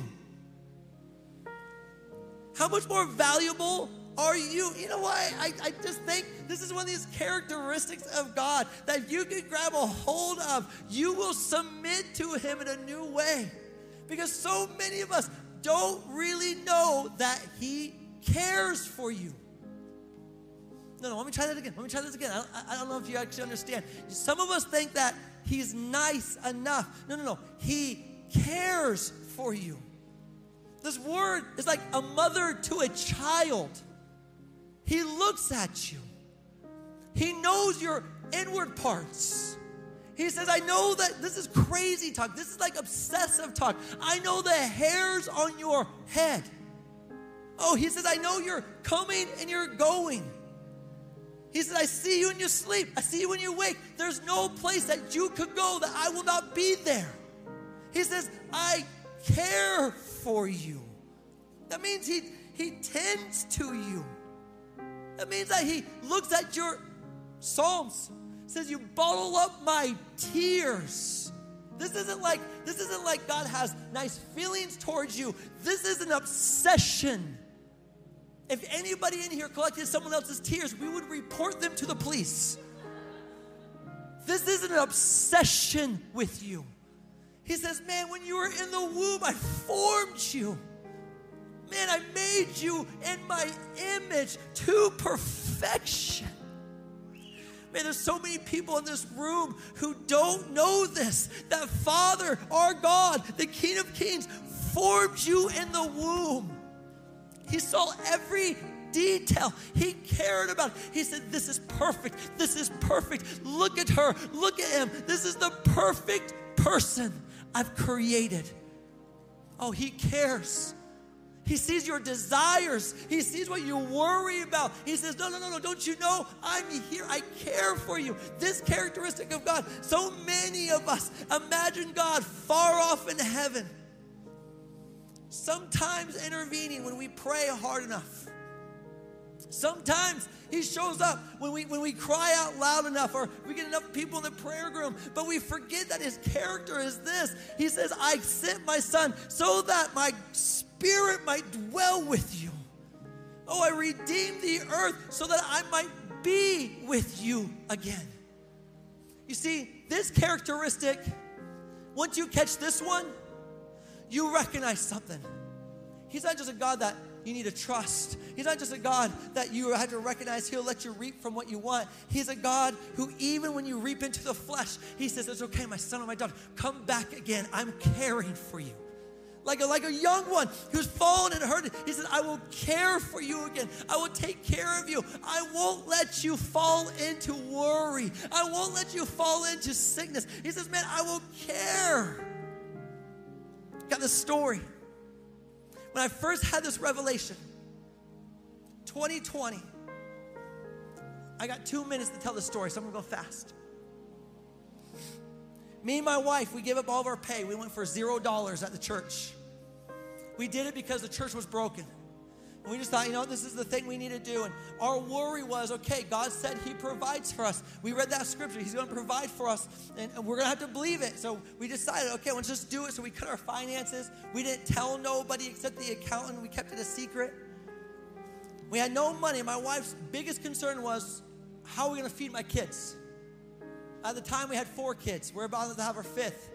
How much more valuable are you? You know why? I, I just think this is one of these characteristics of God that if you can grab a hold of, you will submit to him in a new way. Because so many of us don't really know that he cares for you. No, no, let me try that again. Let me try this again. I, I don't know if you actually understand. Some of us think that he's nice enough. No, no, no. He cares for you. This word is like a mother to a child. He looks at you. He knows your inward parts. He says, I know that this is crazy talk. This is like obsessive talk. I know the hairs on your head. Oh, he says, I know you're coming and you're going. He says, I see you in your sleep. I see you when you wake. There's no place that you could go that I will not be there. He says, I care for you. That means he, he tends to you. That means that he looks at your Psalms, says, you bottle up my tears. This isn't like, this isn't like God has nice feelings towards you. This is an obsession. If anybody in here collected someone else's tears, we would report them to the police. This is an obsession with you. He says, man, when you were in the womb, I formed you. Man, I made you in my image to perfection. Man, there's so many people in this room who don't know this. That Father, our God, the King of Kings, formed you in the womb. He saw every detail. He cared about it. He said, this is perfect. This is perfect. Look at her. Look at him. This is the perfect person I've created. Oh, he cares. He sees your desires. He sees what you worry about. He says, no, no, no, no, don't you know? I'm here. I care for you. This characteristic of God. So many of us imagine God far off in heaven, sometimes intervening when we pray hard enough. Sometimes he shows up when we when we cry out loud enough, or we get enough people in the prayer room, but we forget that his character is this. He says, I sent my son so that my spirit might dwell with you. Oh, I redeemed the earth so that I might be with you again. You see, this characteristic, once you catch this one, you recognize something. He's not just a God that you need to trust. He's not just a God that you have to recognize He'll let you reap from what you want. He's a God who, even when you reap into the flesh, He says, it's okay, my son or my daughter, come back again. I'm caring for you. Like a, like a young one who's fallen and hurt. He says, I will care for you again. I will take care of you. I won't let you fall into worry. I won't let you fall into sickness. He says, man, I will care. Got this story. When I first had this revelation, twenty twenty, I got two minutes to tell the story, so I'm going to go fast. Me and my wife, we gave up all of our pay. We went for zero dollars at the church. We did it because the church was broken. And we just thought, you know, this is the thing we need to do. And our worry was, okay, God said He provides for us. We read that scripture. He's going to provide for us. And, and we're going to have to believe it. So we decided, okay, let's just do it. So we cut our finances. We didn't tell nobody except the accountant. We kept it a secret. We had no money. My wife's biggest concern was, how are we going to feed my kids? At the time, we had four kids. We're about to have our fifth.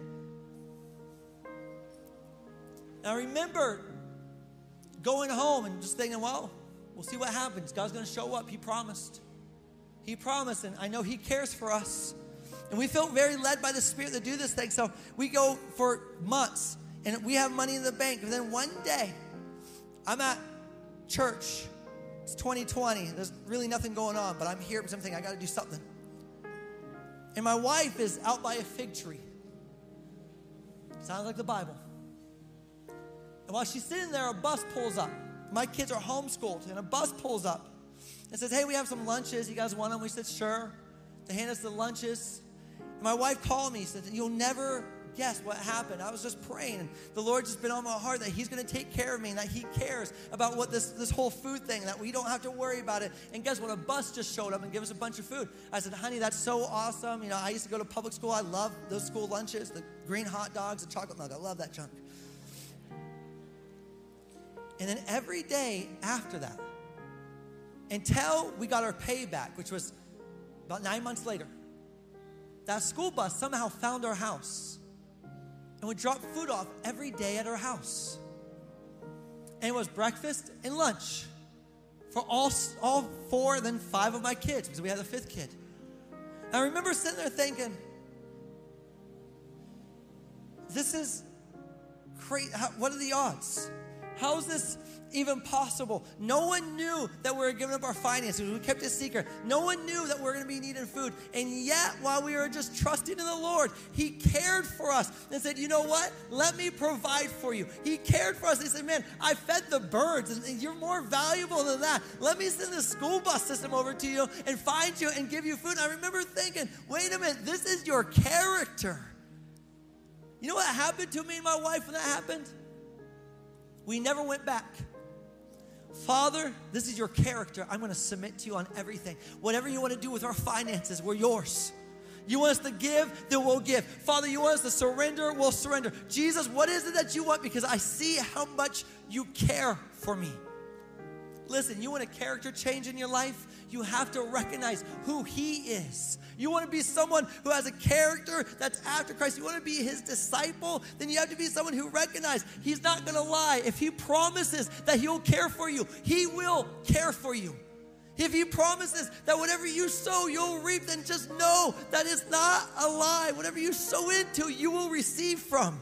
And I remember going home and just thinking, well, we'll see what happens. God's going to show up. He promised. He promised, and I know He cares for us. And we felt very led by the Spirit to do this thing. So we go for months, and we have money in the bank. And then one day, I'm at church. It's twenty twenty. There's really nothing going on, but I'm here because I'm thinking, I got to do something. And my wife is out by a fig tree. Sounds like the Bible. And while she's sitting there, a bus pulls up. My kids are homeschooled, and a bus pulls up and says, hey, we have some lunches. You guys want them? We said, sure. They hand us the lunches. And my wife called me. She said, you'll never guess what happened. I was just praying, and the Lord's just been on my heart that He's going to take care of me and that He cares about what this, this whole food thing, that we don't have to worry about it. And guess what? A bus just showed up and gave us a bunch of food. I said, honey, that's so awesome. You know, I used to go to public school. I love those school lunches, the green hot dogs, the chocolate milk. I love that junk. And then every day after that, until we got our payback, which was about nine months later, that school bus somehow found our house and would drop food off every day at our house. And it was breakfast and lunch for all, all four, then five of my kids, because we had a fifth kid. And I remember sitting there thinking, this is crazy. What are the odds? How is this even possible? No one knew that we were giving up our finances. We kept it secret. No one knew that we were going to be needing food. And yet, while we were just trusting in the Lord, He cared for us and said, you know what? Let me provide for you. He cared for us. He said, man, I fed the birds, and you're more valuable than that. Let me send the school bus system over to you and find you and give you food. And I remember thinking, wait a minute, this is your character. You know what happened to me and my wife when that happened? We never went back. Father, this is your character. I'm going to submit to you on everything. Whatever you want to do with our finances, we're yours. You want us to give, then we'll give. Father, you want us to surrender, we'll surrender. Jesus, what is it that you want? Because I see how much you care for me. Listen, you want a character change in your life? You have to recognize who He is. You want to be someone who has a character that's after Christ. You want to be His disciple? Then you have to be someone who recognizes He's not going to lie. If He promises that He'll care for you, He will care for you. If He promises that whatever you sow, you'll reap, then just know that it's not a lie. Whatever you sow into, you will receive from.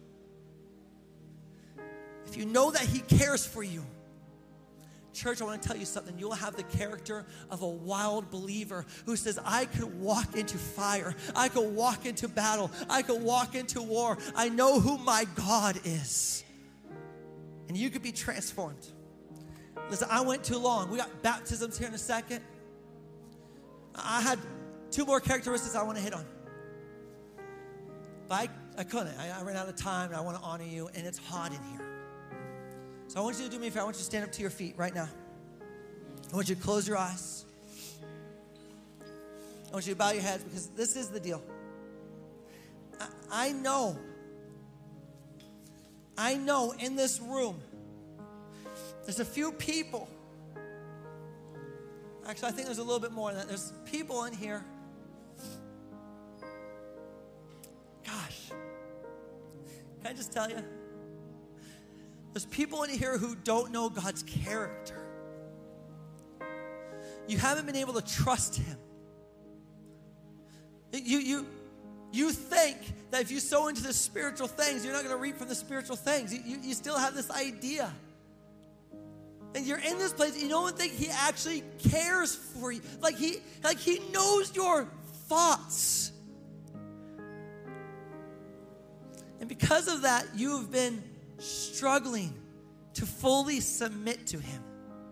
If you know that He cares for you, church, I want to tell you something. You'll have the character of a wild believer who says, I could walk into fire. I could walk into battle. I could walk into war. I know who my God is. And you could be transformed. Listen, I went too long. We got baptisms here in a second. I had two more characteristics I want to hit on. But I, I couldn't. I, I ran out of time, and I want to honor you, and it's hot in here. So I want you to do me a favor. I want you to stand up to your feet right now. I want you to close your eyes. I want you to bow your heads, because this is the deal. I, I know, I know in this room, there's a few people. Actually, I think there's a little bit more than that. There's people in here gosh. Can I just tell you? There's people in here who don't know God's character. You haven't been able to trust him. You, you, you think that if you sow into the spiritual things, you're not going to reap from the spiritual things. You, you, you still have this idea. And you're in this place, you don't think he actually cares for you. Like he, like he knows your thoughts. And because of that, you've been struggling to fully submit to him.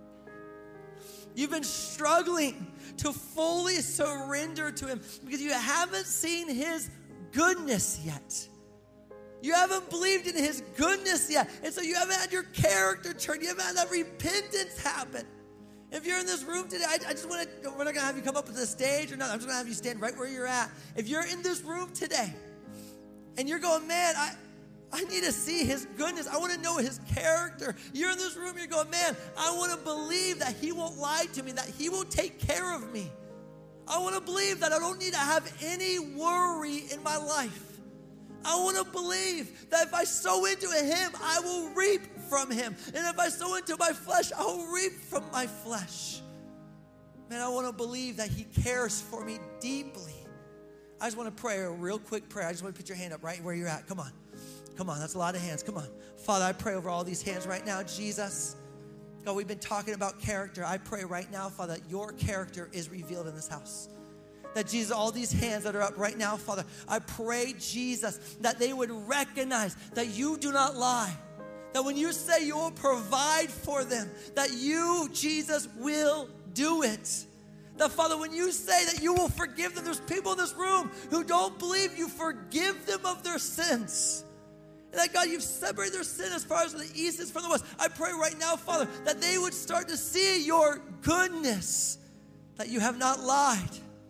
You've been struggling to fully surrender to him because you haven't seen his goodness yet. You haven't believed in his goodness yet. And so you haven't had your character turn. You haven't had that repentance happen. If you're in this room today, I, I just want to, we're not going to have you come up to the stage or nothing. I'm just going to have you stand right where you're at. If you're in this room today and you're going, man, I, I need to see his goodness. I want to know his character. You're in this room, you're going, man, I want to believe that he won't lie to me, that he will take care of me. I want to believe that I don't need to have any worry in my life. I want to believe that if I sow into him, I will reap from him. And if I sow into my flesh, I will reap from my flesh. Man, I want to believe that he cares for me deeply. I just want to pray a real quick prayer. I just want to put your hand up right where you're at. Come on. Come on, that's a lot of hands. Come on. Father, I pray over all these hands right now. Jesus, God, we've been talking about character. I pray right now, Father, that your character is revealed in this house. That, Jesus, all these hands that are up right now, Father, I pray, Jesus, that they would recognize that you do not lie. That when you say you will provide for them, that you, Jesus, will do it. That, Father, when you say that you will forgive them, there's people in this room who don't believe you forgive them of their sins. And that, God, you've separated their sin as far as the east is from the west. I pray right now, Father, that they would start to see your goodness, that you have not lied.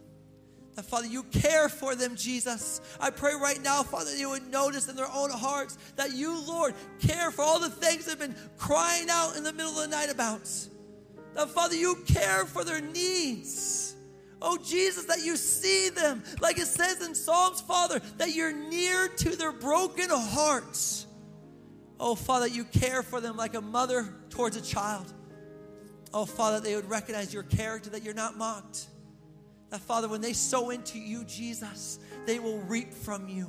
That, Father, you care for them, Jesus. I pray right now, Father, that you would notice in their own hearts that you, Lord, care for all the things they've been crying out in the middle of the night about. That, Father, you care for their needs. Oh, Jesus, that you see them. Like it says in Psalms, Father, that you're near to their broken hearts. Oh, Father, you care for them like a mother towards a child. Oh, Father, they would recognize your character, that you're not mocked. That, Father, when they sow into you, Jesus, they will reap from you.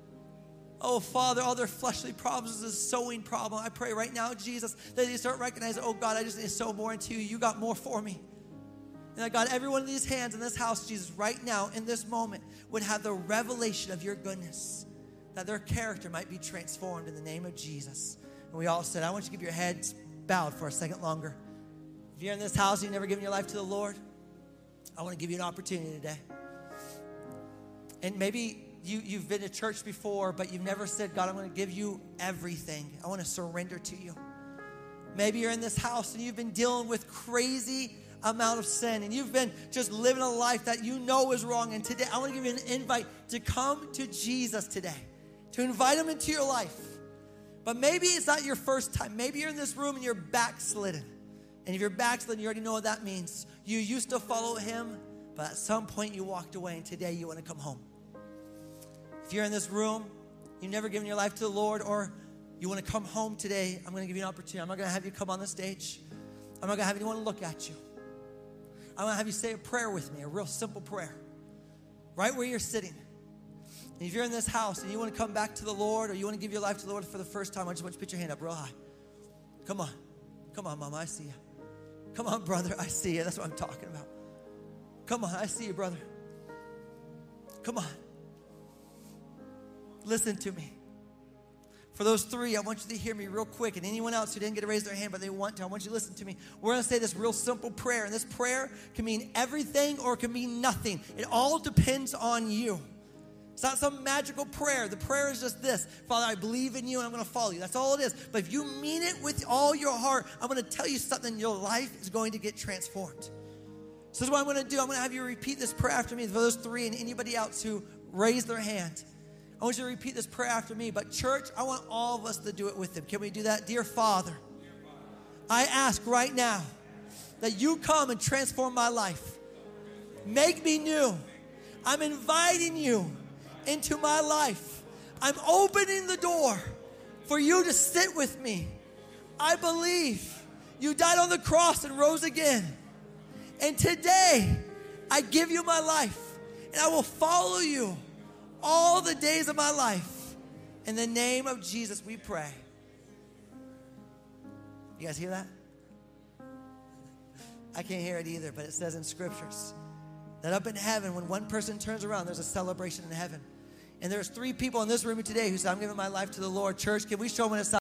Oh, Father, all their fleshly problems is a sowing problem. I pray right now, Jesus, that they start recognizing, oh, God, I just need to sow more into you. You got more for me. And that, God, every one of these hands in this house, Jesus, right now, in this moment, would have the revelation of your goodness, that their character might be transformed in the name of Jesus. And we all said, I want you to keep your heads bowed for a second longer. If you're in this house and you've never given your life to the Lord, I want to give you an opportunity today. And maybe you, you've been to church before, but you've never said, God, I'm going to give you everything. I want to surrender to you. Maybe you're in this house and you've been dealing with crazy amount of sin, and you've been just living a life that you know is wrong. And today I want to give you an invite to come to Jesus today, to invite him into your life. But maybe it's not your first time. Maybe you're in this room and you're backslidden. And if you're backslidden, you already know what that means. You used to follow him, but at some point you walked away, and today you want to come home. If you're in this room, you've never given your life to the Lord, or you want to come home today, I'm going to give you an opportunity. I'm not going to have you come on the stage. I'm not going to have anyone look at you. I want to have you say a prayer with me, a real simple prayer, right where you're sitting. And if you're in this house and you want to come back to the Lord, or you want to give your life to the Lord for the first time, I just want you to put your hand up real high. Come on. Come on, Mama, I see you. Come on, brother, I see you. That's what I'm talking about. Come on, I see you, brother. Come on. Listen to me. For those three, I want you to hear me real quick. And anyone else who didn't get to raise their hand, but they want to, I want you to listen to me. We're going to say this real simple prayer. And this prayer can mean everything or it can mean nothing. It all depends on you. It's not some magical prayer. The prayer is just this: Father, I believe in you and I'm going to follow you. That's all it is. But if you mean it with all your heart, I'm going to tell you something. Your life is going to get transformed. So this is what I'm going to do. I'm going to have you repeat this prayer after me. For those three and anybody else who raised their hand, I want you to repeat this prayer after me. But church, I want all of us to do it with them. Can we do that? Dear Father, I ask right now that you come and transform my life. Make me new. I'm inviting you into my life. I'm opening the door for you to sit with me. I believe you died on the cross and rose again. And today, I give you my life, and I will follow you all the days of my life. In the name of Jesus, we pray. You guys hear that? I can't hear it either, but it says in scriptures that up in heaven, when one person turns around, there's a celebration in heaven. And there's three people in this room today who said, I'm giving my life to the Lord. Church, can we show them a